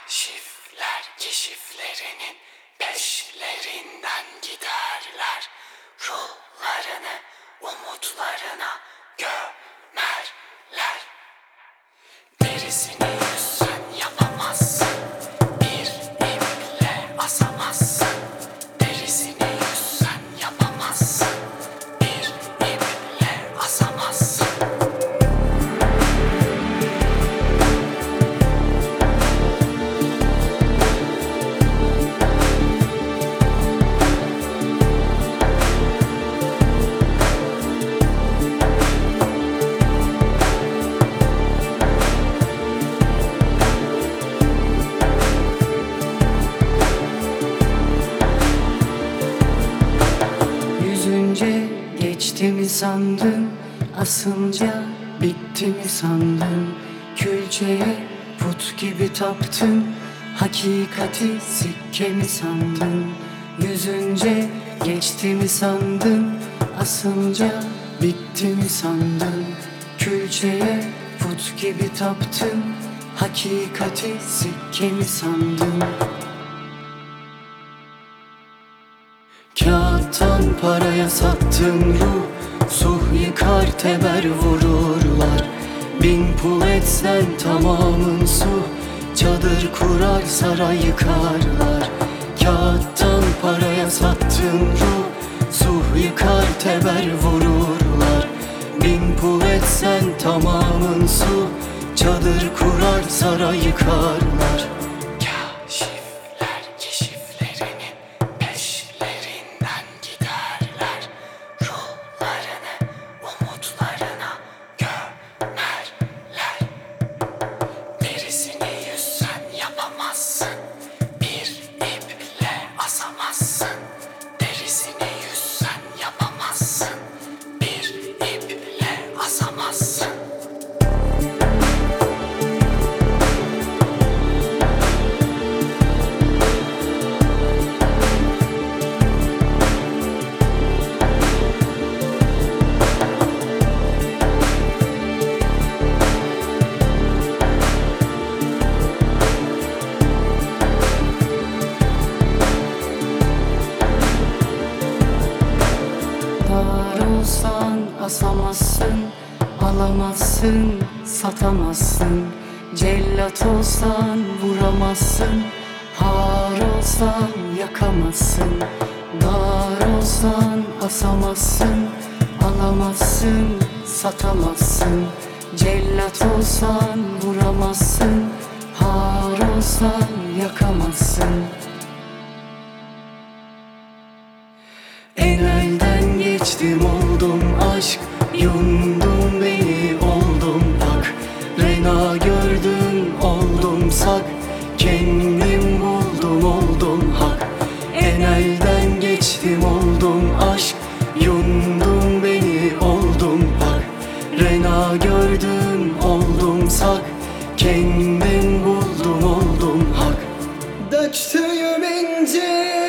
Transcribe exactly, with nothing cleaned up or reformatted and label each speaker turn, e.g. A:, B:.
A: Kaşifler keşiflerinin peşlerinden giderler. Ruhlarını umutlarına gömerler. Derisini yüzsen yapamazsın, bir iple asamazsın. Derisini yüzsen yapamazsın, bir iple asamazsın.
B: Yüzünce geçti mi sandın, asınca bitti mi sandın? Külçeye put gibi taptın, hakikati sikke mi sandın? Yüzünce geçti mi sandın, asınca bitti mi sandın? Külçeye put gibi taptın, hakikati sikke mi sandın? Kağıttan paraya sattın ruh, suh yıkar teber vururlar. Bin pul etsen tamamın su, çadır kurar saray yıkarlar. Kağıttan paraya sattın ruh, suh yıkar teber vururlar. Bin pul etsen tamamın su, çadır kurar saray yıkarlar.
A: Kaşifler keşiflerinin peşlerinden giderler. Ruhlarını umutlarına gömerler. Derisini yüzsen yapamazsın, bir iple asamazsın. Derisini yüzsen yapamazsın, bir iple asamazsın.
B: Var olsan asamazsın, alamazsın, satamazsın. Cellat olsan vuramazsın, har olsan yakamazsın. Dar olsan asamazsın, alamazsın, satamazsın. Cellat olsan vuramazsın, har olsan yakamazsın. En elden geçtim oldum aşk, yundum beni oldum bak. Rena gördüm oldum sak, kendim buldum oldum hak. En elden geçtim oldum aşk, yundum beni oldum bak. Rena gördüm oldum sak, kendim buldum oldum hak. Döktüğüm ince